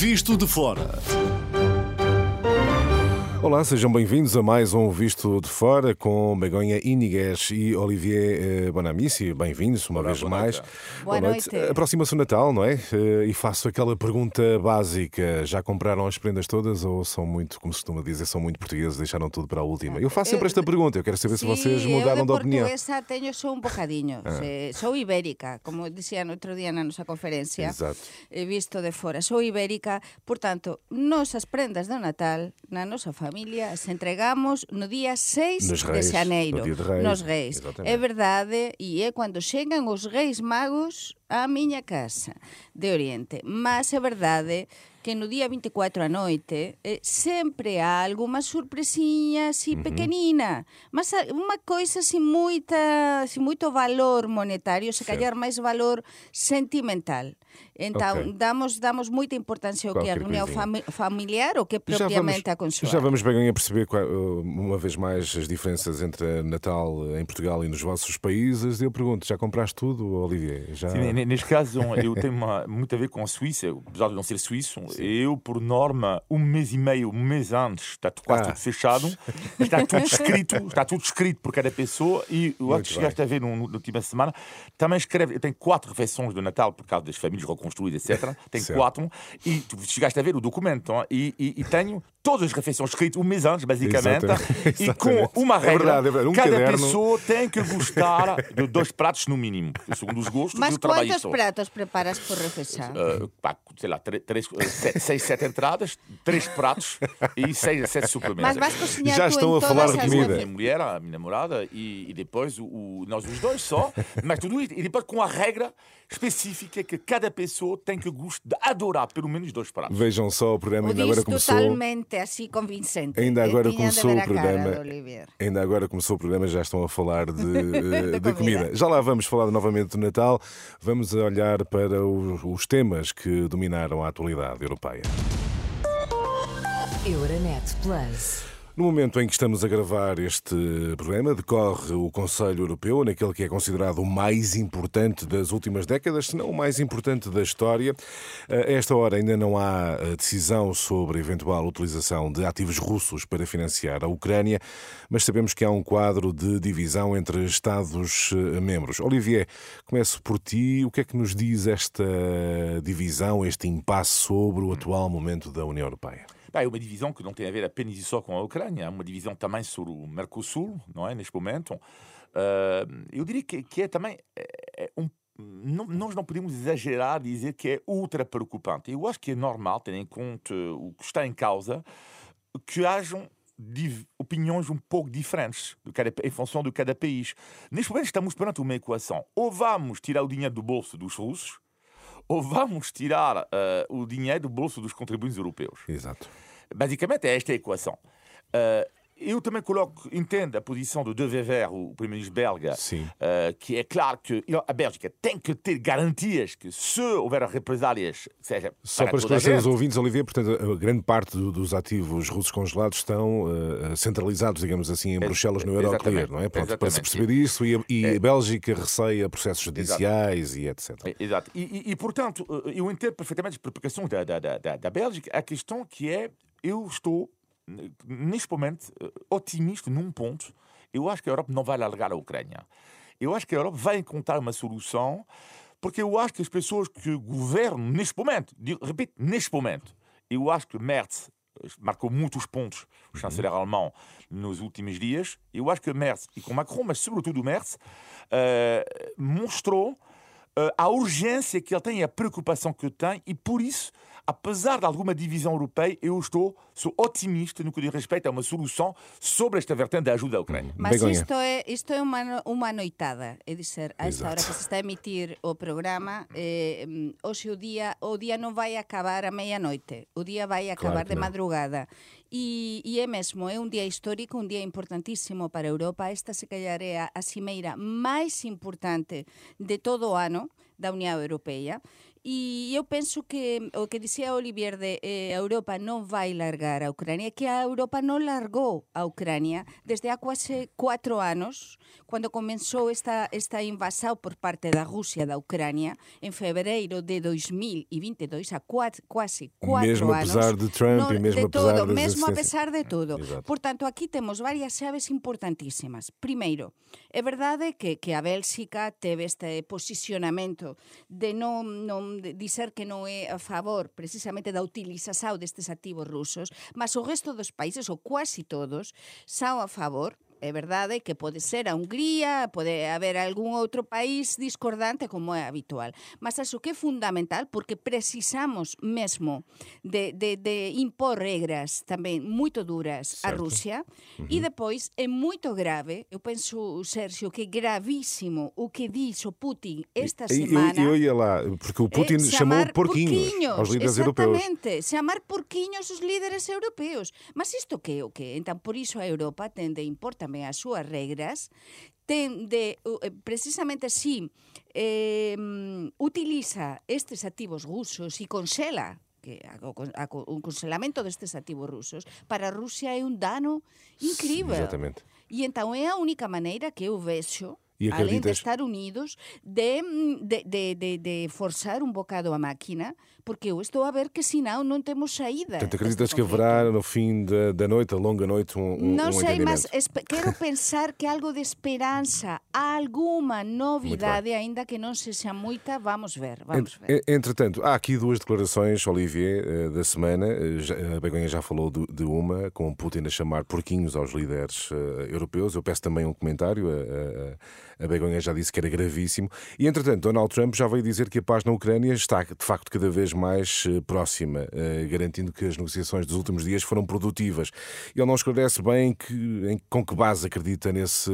Visto de Fora. Olá, sejam bem-vindos a mais um Visto de Fora com Begonha Iniguez e Olivier Bonamici. Bem-vindos uma vez mais. Boa noite. Aproxima-se o Natal, não é? E faço aquela pergunta básica. Já compraram as prendas todas ou são muito, como se costuma dizer, são muito portugueses, deixaram tudo para a última? Eu faço sempre esta pergunta. Eu quero saber se vocês mudaram de opinião. Eu de portuguesa tenho só um bocadinho. Sou ibérica, como dizia no outro dia na nosa conferencia. Exato. Visto de fora. Sou ibérica, portanto, nosas prendas do Natal na nosa familia se entregamos no día 6 de xaneiro. No dia de Reis. Nos Reis. Exatamente. É verdade, e é cando chegan os Reis Magos á miña casa de Oriente. Mas é verdade que no día 24 a noite sempre há alguma surpresinha así pequenina, mas unha coisa sin moito valor monetario, se calhar máis valor sentimental. Então, damos muita importância ao que é a reunião familiar ou que é propriamente a consoada. Já vamos bem a perceber, uma vez mais, as diferenças entre Natal em Portugal e nos vossos países. Eu pergunto, já compraste tudo, Olivier? Já... Sim, neste caso, eu tenho muito a ver com a Suíça. Apesar de não ser suíço, eu, por norma, um mês e meio, um mês antes, está quase tudo fechado. Está tudo escrito por cada pessoa. E eu acho que chegaste a ver na última semana, também escreve. Eu tenho 4 refeições de Natal, por causa das famílias reconstruídas, etc. Tenho 4. E tu chegaste a ver o documento. E tenho todas as refeições escritas um mês antes, basicamente. Exatamente. E com uma regra, cada caderno. pessoa tem que gostar de 2 pratos no mínimo. Segundo os gostos Mas do trabalho. quantos pratos preparas por refeição? Sei lá, 6, 7 entradas, 3 pratos e 6 a 7 suplementos. Mas vais cozinhar Já tu estão em a falar todas de as comida. Minha mulher, a minha namorada e depois nós os dois só, mas tudo isso, e depois com a regra específica que cada pessoa tem que adorar pelo menos 2 pratos. Vejam só o programa, O ainda agora diz começou. totalmente assim convincente. Ainda agora Tinha de começou ver o a cara programa. do Olivier. Ainda agora começou o programa, já estão a falar de comida. comida. Já lá vamos falar novamente do Natal. Vamos olhar para os temas que dominaram a atualidade europeia. Euronet Plus. No momento em que estamos a gravar este programa, decorre o Conselho Europeu, naquele que é considerado o mais importante das últimas décadas, se não o mais importante da história. A esta hora ainda não há decisão sobre a eventual utilização de ativos russos para financiar a Ucrânia, mas sabemos que há um quadro de divisão entre Estados-membros. Olivier, começo por ti. O que é que nos diz esta divisão, este impasse sobre o atual momento da União Europeia? É uma divisão que não tem a ver apenas só com a Ucrânia, é uma divisão também sobre o Mercosul, não é, neste momento. Eu diria que é também... nós não podemos exagerar e dizer que é ultra preocupante. Eu acho que é normal, tendo em conta o que está em causa, que hajam opiniões um pouco diferentes em função de cada país. Neste momento estamos perante uma equação. Ou vamos tirar o dinheiro do bolso dos russos, ou vamos tirar o dinheiro do bolso dos contribuintes europeus. Exato. Basicamente é esta a equação. Eu também entendo a posição de Wever, o primeiro-ministro belga, que é claro que a Bélgica tem que ter garantias que se houver represálias, seja só para esclarecer os ouvintes, Olivier, portanto, a grande parte dos ativos russos congelados estão centralizados, digamos assim, em Bruxelas, no Euroclear, não é? Pronto, para se perceber isso, e a Bélgica receia processos judiciais e etc. Exato. E, portanto, eu entendo perfeitamente as preocupações da Bélgica. A questão que é, eu estou neste momento, otimista num ponto. Eu acho que a Europa não vai largar a Ucrânia. Eu acho que a Europa vai encontrar uma solução, porque eu acho que as pessoas que governam neste momento, repito, neste momento, eu acho que Merz marcou muitos pontos, o chanceler alemão, nos últimos dias. Eu acho que Merz, e com Macron, mas sobretudo Merz, mostrou a urgência que ele tem e a preocupação que tem, e por isso, apesar de alguma divisão europeia, eu sou otimista no que diz respeito a uma solução sobre esta vertente da ajuda à Ucrânia. Mas isto é uma noitada, é dizer, a esta hora que se está a emitir o programa, hoje o dia não vai acabar à meia-noite, o dia vai acabar de madrugada. E é mesmo, é um dia histórico, um dia importantíssimo para a Europa. Esta, se calhar, é a cimeira mais importante de todo o ano da União Europeia. E eu penso que o que dizia Olivier de a Europa non vai largar a Ucrania, que a Europa non largou a Ucrania desde há quase 4 anos, quando comenzou esta invasão por parte da Rússia da Ucrania, em fevereiro de 2022, há quase 4 mesmo anos. Apesar de Trump e mesmo apesar das mesmo existências. apesar de tudo. Exato. Portanto, aquí temos varias chaves importantísimas. Primeiro, é verdade que a Bélxica teve este posicionamento de non dizer que non é a favor precisamente da utilización destes activos rusos, mas o resto dos países, ou quasi todos, son a favor. É verdade que pode ser a Hungría, pode haber algún outro país discordante como é habitual. Mas acho que é fundamental porque precisamos mesmo de impor regras tamén moito duras a Rusia. E depois é moito grave, eu penso, Sérgio, que é gravísimo o que diz o Putin esta semana. Eu ia lá, porque o Putin chamou porquinhos aos líderes europeus. Exatamente, chamar porquinhos os líderes europeus. Mas isto que é o que? Então, por iso a Europa ten de impor tamén as súas regras, ten de, precisamente si utiliza estes activos rusos e consela un congelamento destes activos rusos, para a Rusia é un dano incrível. Exatamente. E então é a única maneira que eu vexo, E além de acreditas- estar unidos, de forçar um bocado a máquina, porque eu estou a ver que senão não temos saída. Portanto, acreditas deste que conflito. haverá no fim da noite, a longa noite, Não sei, entendimento? mas quero pensar que algo de esperança, alguma novidade, ainda que não seja muita, vamos ver. Entretanto, há aqui duas declarações, Olivier, da semana. A Begonha já falou de uma, com Putin a chamar porquinhos aos líderes europeus. Eu peço também um comentário. A Begonha já disse que era gravíssimo. E, entretanto, Donald Trump já veio dizer que a paz na Ucrânia está, de facto, cada vez mais próxima, garantindo que as negociações dos últimos dias foram produtivas. Ele não esclarece bem com que base acredita nesse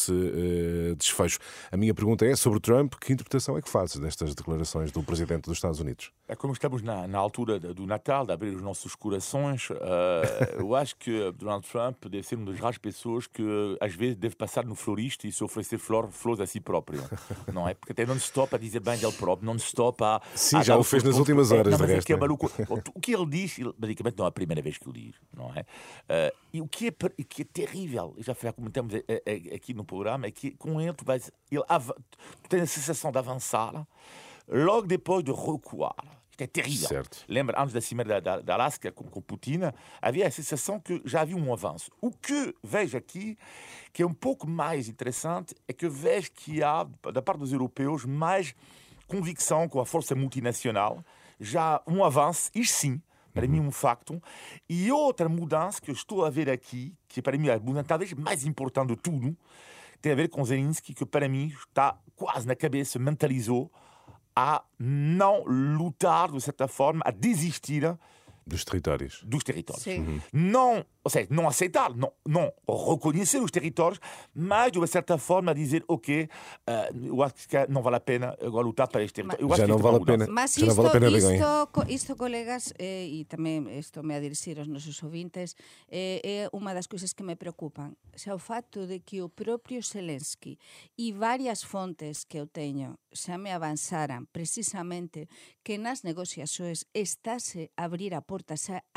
desfecho. A minha pergunta é sobre Trump, que interpretação é que fazes destas declarações do Presidente dos Estados Unidos? Como estamos na altura do Natal, de abrir os nossos corações, eu acho que Donald Trump deve ser uma das raras pessoas que às vezes deve passar no florista e se oferecer flores a si próprio, não é? Porque até não se stop a dizer bem dele próprio, não se stop a... Sim, já o fez nas últimas horas, de resto. Que é maluco. O que ele diz, basicamente não é a primeira vez que o diz, não é? E o que é terrível, já comentamos aqui no programa, é que com ele tu tens a sensação de avançar logo depois de recuar. Isto é terrível. Certo. Lembra, antes da cimeira da Alasca com Putin, havia a sensação que já havia um avanço. O que vejo aqui, que é um pouco mais interessante, é que vejo que há, da parte dos europeus, mais convicção com a força multinacional, já um avanço, isto sim, para mim é um facto. E outra mudança que eu estou a ver aqui, que para mim é a mudança talvez mais importante de tudo, tem a ver com Zelensky, que para mim está quase na cabeça, mentalizou, a não lutar, de certa forma, a desistir Dos territórios. Sim. Não, ou seja, não aceitar, não reconhecer os territórios, mas de uma certa forma dizer, ok, eu acho que não vale a pena agora lutar para este território. Já não vale a pena. Mas Já não vale a pena, Begonha. isto, colegas, e tamén isto me a dirixir aos nosos ouvintes, é unha das cousas que me preocupan. Xa o facto de que o propio Zelensky e varias fontes que eu teño xa me avanzaran precisamente que nas negociações estase a abrir a porta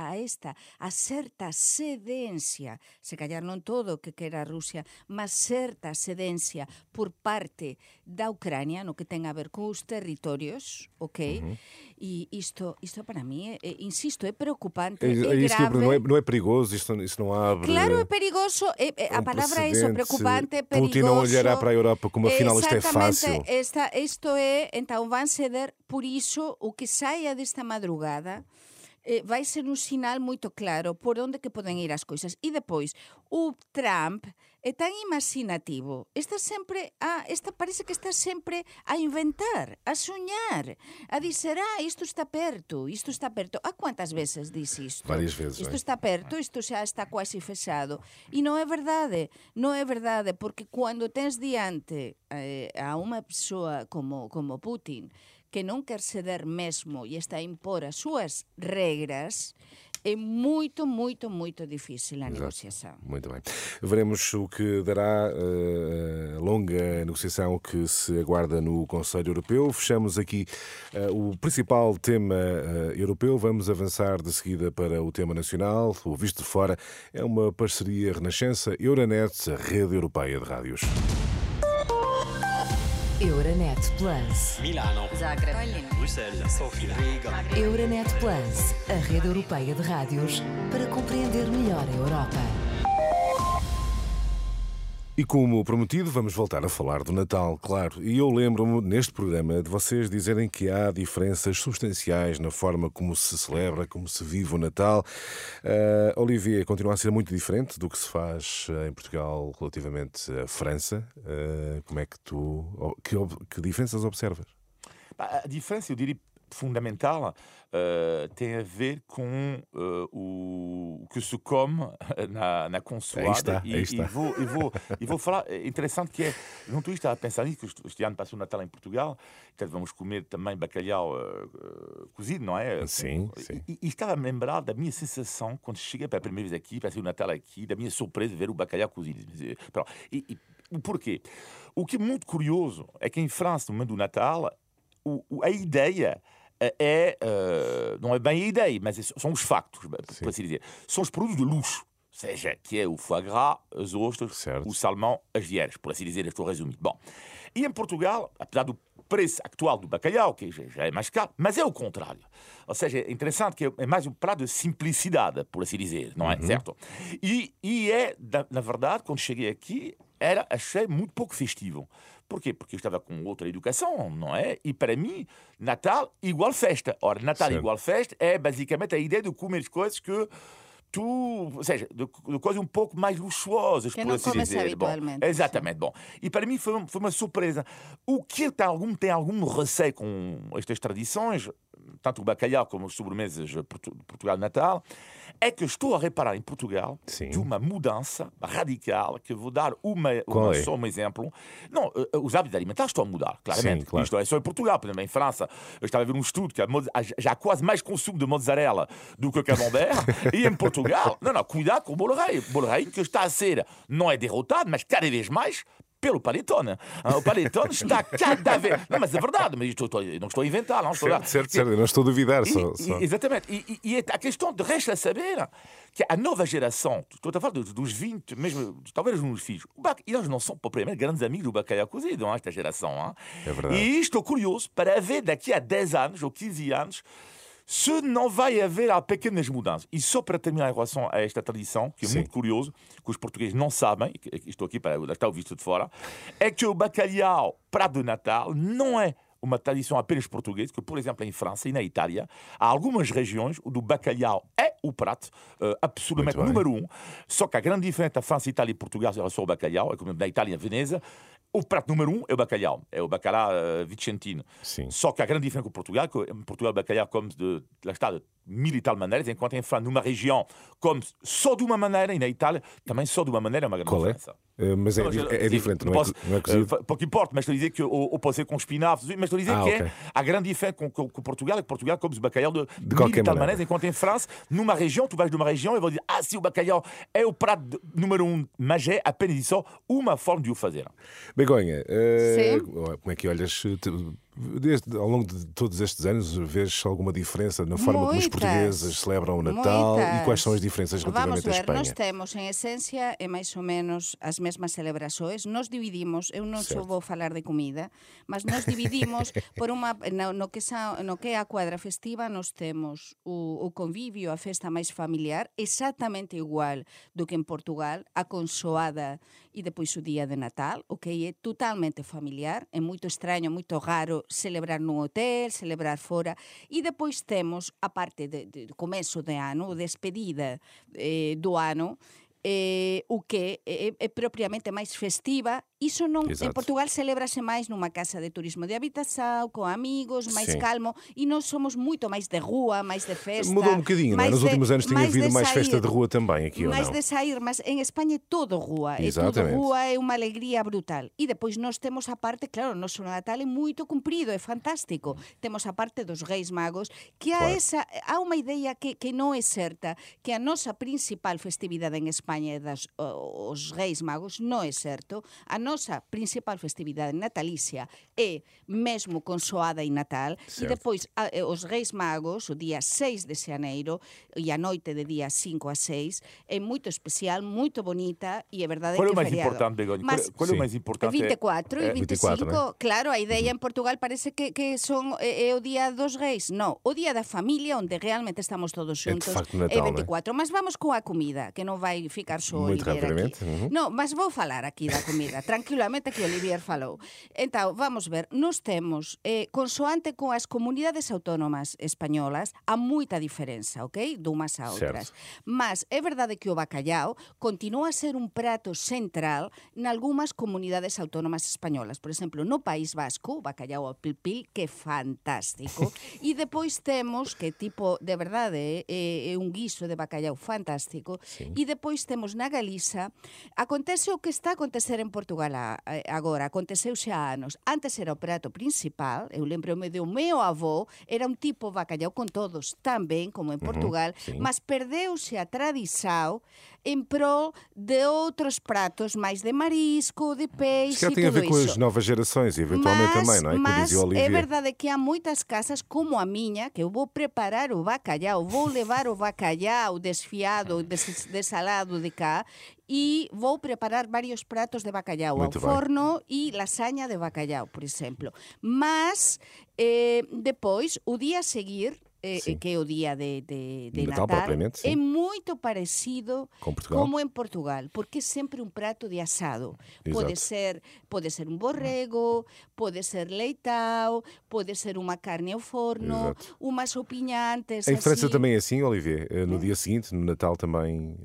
a certa cedencia, se callar non todo o que quera a Rusia, mas certa cedencia por parte da Ucrania no que ten a ver con os territorios, ok? E isto para mí, insisto, é preocupante, é grave. Não é perigoso? Isto não abre... Claro, é perigoso. A palavra é isso, preocupante, é perigoso. Putin não olhará para a Europa como afinal isto é fácil. Isto é, então, van ceder, por iso, o que saia desta madrugada vai ser un sinal moito claro por onde que poden ir as coisas. E depois, o Trump é tan imaginativo, parece que está sempre a inventar, a soñar, a dizer, isto está perto. A quantas veces diz isto? Várias vezes. Isto está perto, isto xa está quase fechado. E non é verdade, porque cando tens diante a unha persoa como Putin, que non quer ceder mesmo e está a impor as súas regras, é muito, muito, muito difícil a negociação. Muito bem. Veremos o que dará a longa negociação que se aguarda no Conselho Europeu. Fechamos aqui o principal tema europeu. Vamos avançar de seguida para o tema nacional. O Visto de Fora é uma parceria Renascença-Euronet, a rede europeia de rádios. Euronet Plus. Milano, Zagreb, Bruxelas, Sofia, Riga. Euronet Plus, a rede europeia de rádios para compreender melhor a Europa. E como prometido, vamos voltar a falar do Natal, claro. E eu lembro-me, neste programa, de vocês dizerem que há diferenças substanciais na forma como se celebra, como se vive o Natal. Olivier, continua a ser muito diferente do que se faz em Portugal relativamente à França. Como é que que diferenças observas? A diferença, eu diria, fundamental tem a ver com o que se come na consoada. Aí está. E vou falar, é interessante que não estou a pensar nisso, que este ano passou o Natal em Portugal, então vamos comer também bacalhau cozido, não é? Sim. E estava a me lembrar da minha sensação quando cheguei pela primeira vez aqui, passei o Natal aqui, da minha surpresa de ver o bacalhau cozido. E porquê? O que é muito curioso é que em França, no momento do Natal, a ideia não é bem a ideia, mas são os factos, por assim dizer. São os produtos de luxo, seja, que é o foie gras, as ostras, certo, o salmão, as vieres, por assim dizer, estou resumindo. Bom, e em Portugal, apesar do preço atual do bacalhau, que já é mais caro, mas é o contrário. Ou seja, é interessante que é mais um prato de simplicidade, por assim dizer, não é? Certo? E na verdade, quando cheguei aqui, achei muito pouco festivo. Porquê? Porque eu estava com outra educação, não é? E para mim, Natal igual festa. Ora, Natal certo, igual festa é basicamente a ideia de comer as coisas que ou seja, de coisas um pouco mais luxuosas, que por não assim comes dizer. habitualmente. Bom, exatamente. Bom, e para mim foi uma surpresa. O que tem algum receio com estas tradições, tanto o bacalhau como as sobremesas de Portugal de Natal, é que estou a reparar em Portugal de uma mudança radical, que vou dar só um exemplo. Não, os hábitos alimentares estão a mudar, claramente. Sim, claro. Isto é só em Portugal. Por exemplo, em França, eu estava a ver um estudo que já há quase mais consumo de mozzarella do que camembert. E em Portugal, cuidado com o bolo rei. O bolo rei que está a ser, não é derrotado, mas cada vez mais pelo panetone. O panetone está cada vez... Não, mas é verdade, mas eu não estou a inventar. Não estou certo, eu não estou a duvidar. Exatamente. E a questão de resta saber que a nova geração, estou a falar dos 20, mesmo talvez os meus filhos, eles não são propriamente grandes amigos do bacalhau cozido, esta geração. É verdade. E estou curioso para ver daqui a 10 anos ou 15 anos se não vai haver pequenas mudanças. E só para terminar em relação a esta tradição, que é muito curioso, que os portugueses não sabem, e estou aqui para estar o visto de fora, é que o bacalhau prato de Natal não é uma tradição apenas portuguesa, que, por exemplo, em França e na Itália, há algumas regiões onde o bacalhau é o prato absolutamente número 1. Só que a grande diferença da França, Itália e Portugal é só o bacalhau, é como na Itália e Veneza. O prato número 1 é o bacalhau, vicentino. Sim. Só que a grande diferença com Portugal, que em Portugal o bacalhau come de 1000 e tal maneiras, enquanto em França, numa região, come só de uma maneira, e na Itália também só de uma maneira, é uma grande diferença. Mas é diferente, não é cozido? Pouco importa, mas estou a dizer que ou pode ser com espinafres, mas estou a dizer que a grande diferença com Portugal é que Portugal come o bacalhau de 1000 e tal maneiras, enquanto em França, numa região, tu vais de uma região e vão dizer, se o bacalhau é o prato número 1, mas é apenas só uma forma de o fazer. Begonha, como é que olhas ao longo de todos estes anos? Vês alguma diferença na forma como os portugueses celebram o Natal? Muitas. E quais são as diferenças relativamente à Espanha? Nós temos, em essência, é mais ou menos as mesmas celebrações. Nós dividimos, eu non só vou falar de comida, mas nós dividimos por no que é a cuadra festiva, nós temos o convívio, a festa máis familiar, exactamente igual do que en Portugal, a consoada e depois o día de Natal, o que é totalmente familiar, é moito extraño, moito raro celebrar nun hotel, celebrar fora, e depois temos a parte de começo de ano, despedida do ano, o que é propriamente máis festiva Iso non, Exato. en Portugal celebrase máis numa casa de turismo de habitação, com amigos, máis calmo, e nós somos moito máis de rua, máis de festa. Mudou um bocadinho, não é? Nos últimos anos tinha havido mais festa de rua também aqui, ou mais não? de sair, mas en España é todo rua. É todo Exatamente. rua, é unha alegría brutal. E depois nós temos a parte, claro, o noso Natal é moito cumprido, é fantástico. Temos a parte dos Reis Magos, que há unha idea que non é certa, que a nosa principal festividade en España é os Reis Magos, non é certo. A nosa principal festividade natalicia é mesmo consoada e Natal, e depois os Reis Magos, o día 6 de xaneiro e a noite de día 5 a 6, é moito especial, moito bonita, e é verdade Qual é que o mais feriado. importante, Begonha? Qual é o mais importante? 24 e 25, 24, claro, a ideia en Portugal parece que é o día dos Reis. Non, o día da familia, onde realmente estamos todos xuntos, facto Natal, é 24. Mas vamos coa comida, que non vai ficar só Muito Olivier aquí. rapidamente, Non, mas vou falar aquí da comida, tranquilamente, que Olivier falou. Então, vamos ver, nós temos, consoante con as comunidades autónomas españolas, há moita diferenza, ok? Dumas a outras. Mas é verdade que o bacalhau continúa a ser un prato central nalgúmas comunidades autónomas españolas. Por exemplo, no País Vasco, o bacalhau ao pil-pil, que é fantástico. E depois temos, que tipo, de verdade, é un guiso de bacalhau fantástico. E depois temos na Galiza, acontece o que está a acontecer en Portugal agora, aconteceu xa há anos. Antes era o prato principal, eu lembro-me do meu avó, era un tipo bacalhau con todos, tamén, como en Portugal, mas perdeuse a tradição em prol de outros pratos mais de marisco, de peixe Já e tem a tudo ver com isso. as novas gerações, e eventualmente também, não é? Como Mas dizia o Olivier. é verdade que há muitas casas como a minha, que eu vou preparar o bacalhau, vou levar o bacalhau desfiado, desalado de cá, e vou preparar vários pratos de bacalhau Muito ao bem. forno e lasanha de bacalhau, por exemplo. Mas depois, o dia a seguir, que é o dia de Natal, Natal, propriamente, sim. é muito parecido Com Portugal. como em Portugal, porque é sempre um prato de assado. Pode ser um borrego, pode ser leitão, pode ser uma carne ao forno, Exato. umas sopinha antes. Em França assim. também é assim, Olivier? No dia seguinte, no Natal também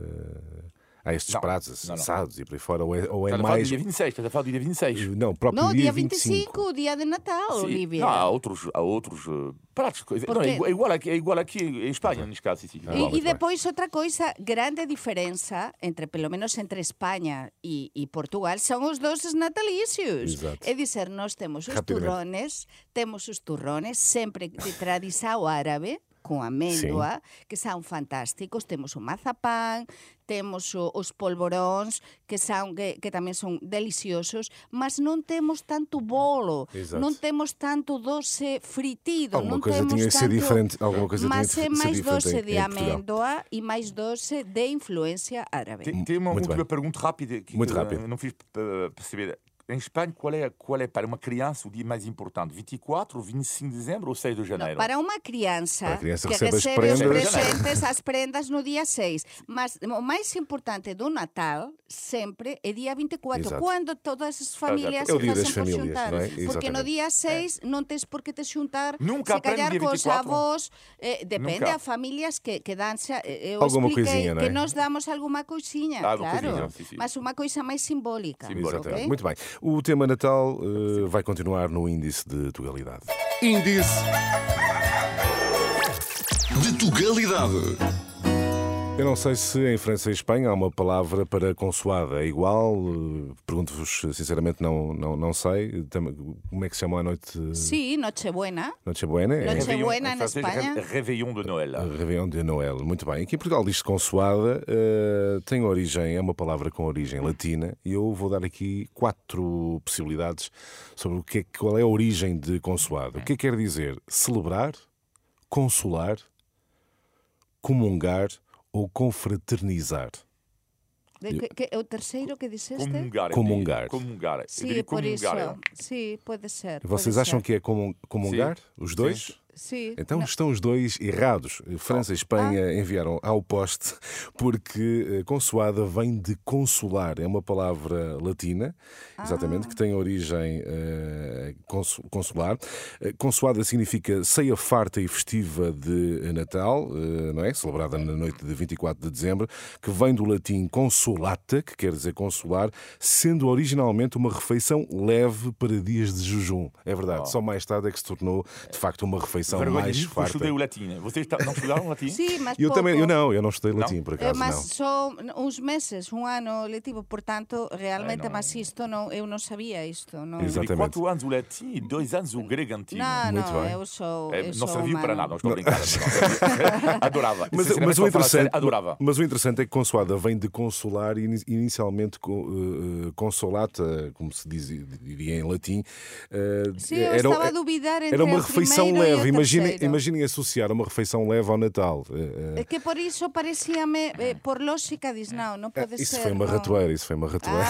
há estes Não, pratos não. assados e por aí fora, ou é Estás a falar do mais... dia 26, estás a falar do dia 26. Não, o próprio Não, dia dia 25. 25, o dia de Natal, Sim. Olivia. Não, há outros pratos. Não, é igual aqui em Espanha, neste caso. Sim. E depois outra coisa, grande diferença entre, pelo menos entre Espanha e Portugal, são os doces natalícios. Exato. É dizer, nós temos os Rapidamente. turrones sempre de tradição árabe, com amêndoa, que são fantásticos. Temos o mazapán, temos os polvorões, que também são deliciosos, mas não temos tanto bolo, Exato. não temos tanto doce fritido, Alguma não coisa temos tinha que ser tanto... diferente. Alguma coisa Mas tinha é que ser mais diferente doce em de Portugal. amêndoa e mais doce de influência árabe. Tem uma Muito última bem. pergunta rápida que Muito rápido. eu não fiz perceber. Em Espanha, qual é para uma criança o dia mais importante? 24, 25 de dezembro ou 6 de janeiro? Para uma criança, Para a criança que recebe as recebe os prendas. presentes, as prendas no dia 6. Mas o mais importante do Natal sempre é dia 24, Exato. quando todas as famílias É o dia se das fazem por famílias, juntar. não é? Porque Exatamente. no dia 6 não tens por que te juntar, Nunca se aprende calhar dia com os 24? avós. Depende, Nunca. há famílias que dançam. Eu Alguma expliquei coisinha, não é? que nós damos alguma coisinha, Alguma claro. coisinha, sim. Mas uma coisa mais simbólica. Simbólica. ok? Muito bem. O tema Natal vai continuar no índice de Tugalidade. Índice de Tugalidade. Eu não sei se em França e Espanha há uma palavra para consoada. É igual? Pergunto-vos sinceramente, não sei. Como é que se chama a noite? Sim, Nochebuena. Nochebuena? É Nochebuena Em na francês, Espanha. Réveillon de Noël. Réveillon de Noël. Muito bem. Aqui em Portugal diz-se consoada. Tem origem, é uma palavra com origem latina. E eu vou dar aqui 4 possibilidades sobre qual é a origem de consoada. O que quer dizer? Celebrar, consolar, comungar ou confraternizar. O terceiro que disseste? Comungar. Comungar. Comungar. Eu Sim, diria por isso. comungar. Sim, pode ser. Vocês pode acham ser. que é comungar? Sim. Os dois? Sí. Então estão os dois errados. França e Espanha enviaram ao poste porque consoada vem de consolar. É uma palavra latina, exatamente, que tem origem consolar. Consoada significa ceia farta e festiva de Natal, não é? Celebrada na noite de 24 de dezembro, que vem do latim consolata, que quer dizer consolar, sendo originalmente uma refeição leve para dias de jejum. É verdade, só mais tarde é que se tornou, de facto, uma refeição mais Eu farta. estudei o latim. Vocês não estudaram latim? Sí, mas Eu pouco. também, eu não estudei latim, por acaso, Mas não. só uns meses, um ano letivo, portanto, realmente, mas isto não, eu não sabia isto. Não, Exato. Eu 4 anos o latim e 2 anos o grego antigo. Muito não, bem. eu sou. Não serviu para nada, não estou a brincar. Adorava. Adorava. Mas o interessante é que consoada vem de consolar, inicialmente consolata, como se diria em latim. Sim, eu estava a duvidar entre era uma o refeição primeiro e leve. o terceiro. Imaginem associar uma refeição leve ao Natal. É que por isso parecia-me, por lógica, diz, não pode ser. Isso foi uma ratoeira. Isso foi uma ratoeira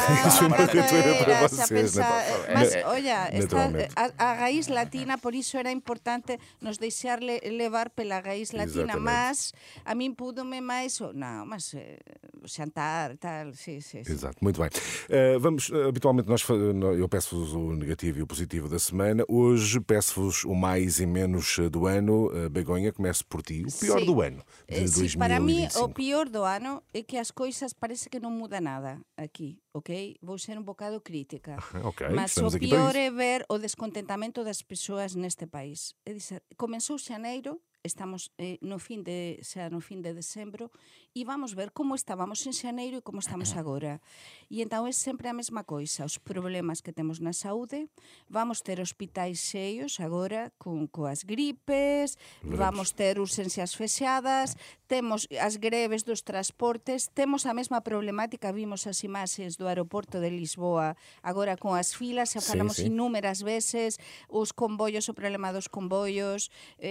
para vocês. Mas, olha, Naturalmente. a raiz latina, por isso era importante nos deixar levar pela raiz latina, Exatamente. mas a mim pudo-me mais, mas jantar, tal, sim. Exato, muito bem. Vamos, habitualmente eu peço-vos o negativo e o positivo da semana. Hoje peço-vos o mais e menos do ano. Begonha, começo por ti. O pior Sim. do ano de 2025. Para mí, o pior do ano é que as coisas parece que non muda nada aquí, ok? Vou ser un bocado crítica. Ok, Mas o estamos aqui para pior isso. é ver o descontentamento das persoas neste país. É dizer, comenzou xaneiro, estamos no fin de decembro, e vamos ver como estábamos en xaneiro e como estamos agora. E entón é sempre a mesma coisa, os problemas que temos na saúde, vamos ter hospitais cheios agora coas gripes, vamos ter urxencias fechadas, temos as greves dos transportes, temos a mesma problemática, vimos as imaxes do aeroporto de Lisboa agora con as filas, xa falamos Sim. inúmeras veces, os convoios, o problema dos convoios,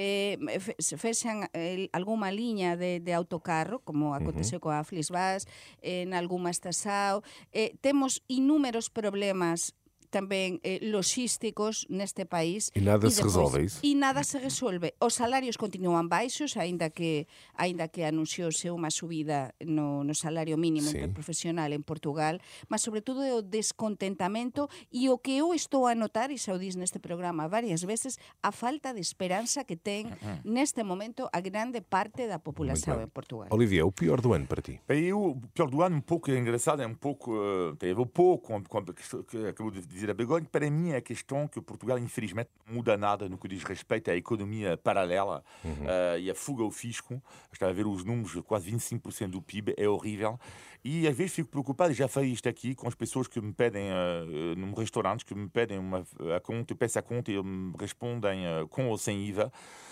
fexan algunha liña de autocarro, como aconteceu coa Flixbus, en algunha estação. Temos inúmeros problemas tamén logísticos neste país. E nada se resolve, é isso? E nada se resolve. Os salarios continúan baixos, aínda que anunciouse unha subida no salario mínimo Sí. interprofesional en Portugal, mas sobre todo o descontentamento e o que eu estou a notar, e xa o dis neste programa varias veces, a falta de esperanza que ten neste momento a grande parte da população bem. en Portugal. Olivia, o pior do ano para ti? Eu, o pior do ano, um pouco engraçado, é um pouco. Tem a ver um pouco com o que acabou de dizer a Begonha. Para mim, é a questão que Portugal, infelizmente, não muda nada no que diz respeito à economia paralela e à fuga ao fisco. Estava a ver os números, quase 25% do PIB, é horrível. E às vezes fico preocupado, e já falei isto aqui, com as pessoas que me pedem, num restaurante, que me pedem a conta, eu peço a conta e eles me respondem com ou sem IVA.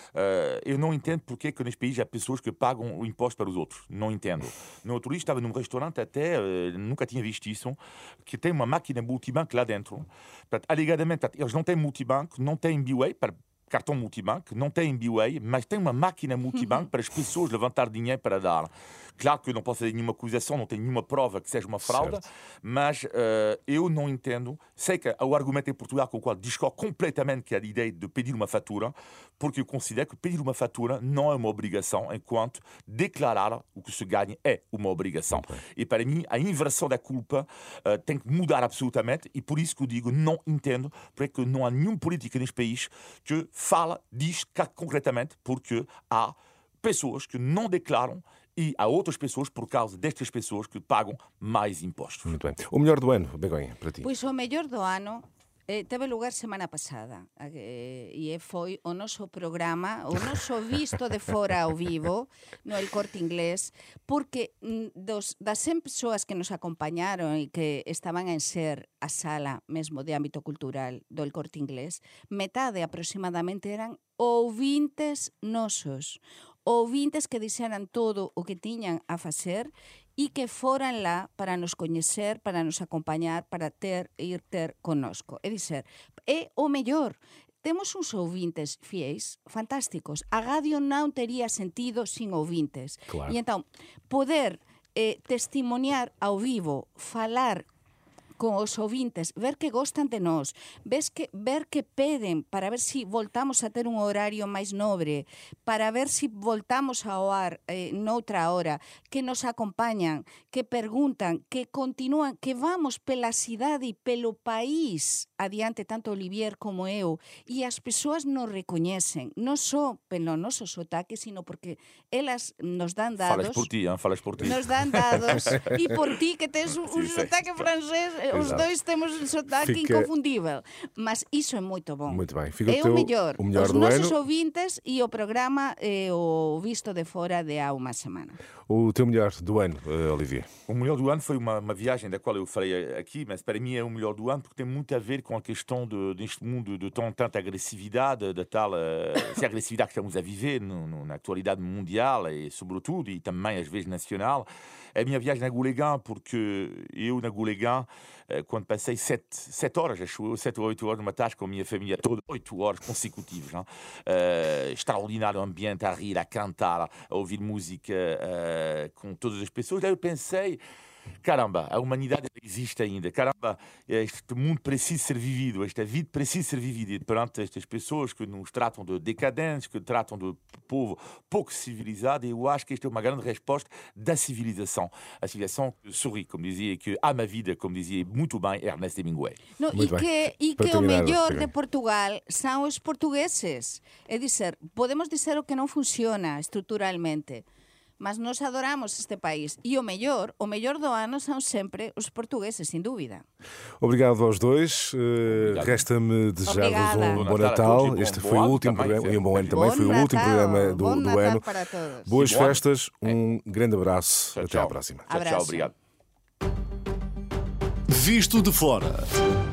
Eu não entendo porque é que neste país há pessoas que pagam o imposto para os outros. Não entendo. No outro dia estava num restaurante, até nunca tinha visto isso, que tem uma máquina multibanco lá dentro. Portanto, alegadamente, eles não têm multibanco, não têm BWay para cartão multibanco, não têm BWay, mas tem uma máquina multibanco para as pessoas levantar dinheiro para dar. Claro que eu não posso fazer nenhuma acusação, não tenho nenhuma prova que seja uma fraude, mas eu não entendo. Sei que o argumento em Portugal com o qual discordo completamente, que é a ideia de pedir uma fatura, porque eu considero que pedir uma fatura não é uma obrigação, enquanto declarar o que se ganha é uma obrigação. E para mim, a inversão da culpa tem que mudar absolutamente, e por isso que eu digo, não entendo porque não há nenhum político neste país que diz concretamente, porque há pessoas que não declaram e há outras pessoas, por causa destas pessoas, que pagam mais impostos. Muito bem. O melhor do ano, Begonha, para ti? Pois o mellor do ano teve lugar semana pasada e foi o noso programa, o noso visto de fora ao vivo no El Corte Inglés, porque das 100 persoas que nos acompañaron e que estaban a encher a sala mesmo de ámbito cultural do El Corte Inglés, metade aproximadamente eran ouvintes nosos, ouvintes que dixeran todo o que tiñan a facer e que foran lá para nos coñecer, para nos acompañar, para ir ter connosco. É dizer, é o mellor. Temos uns ouvintes fiéis fantásticos. A radio non tería sentido sin ouvintes. Claro. E entón, poder testimoniar ao vivo, falar con os ouvintes, ver que gostan de nós, ver que peden para ver si voltamos a ter un horario máis nobre, para ver si voltamos ao ar noutra hora, que nos acompañan, que preguntan, que continúan, que vamos pela cidade e pelo país adiante, tanto Olivier como eu, e as persoas nos recoñecen, non só pelo noso sotaque, sino porque elas nos dan dados. Falas por ti. Nos dan dados. E por ti que tens un sotaque francés, os dois temos un sotaque inconfundível. Mas iso é moito bom. Muito bem. Fica É o mellor. Os do nosos ano. ouvintes e o programa o visto de fora de há uma semana. O teu melhor do ano, Olivier? O melhor do ano foi uma viagem da qual eu falei aqui, mas para mim é o melhor do ano porque tem muito a ver com a questão deste mundo de tanta agressividade, de tal essa agressividade que estamos a viver na atualidade mundial e sobretudo, e também às vezes nacional. A minha viagem na Gouleguen, porque eu na Gouleguen, quando passei 7 horas, acho eu, 7 ou 8 horas numa tasca com a minha família toda, 8 horas consecutivas, não? Extraordinário ambiente, a rir, a cantar, a ouvir música com todas as pessoas. Daí eu pensei, caramba, a humanidade existe ainda. Caramba, este mundo precisa ser vivido, esta vida precisa ser vivida. E perante estas pessoas que nos tratam de decadentes, que tratam de povo pouco civilizado, eu acho que esta é uma grande resposta da civilização. A civilização que sorri, como dizia, que ama a vida, como dizia muito bem Ernest Hemingway. E que o mellor de Portugal são os portugueses. É dizer, podemos dizer o que non funciona estruturalmente, mas nós adoramos este país. E o mellor do ano são sempre os portugueses, sem dúvida. Obrigado aos dois. Resta-me desejar-vos um bom Natal. Este foi o último programa, e um bom ano também. Foi o último programa do ano. Para todos. Boas festas, um grande abraço. Até à próxima. Tchau, obrigado. Visto de fora.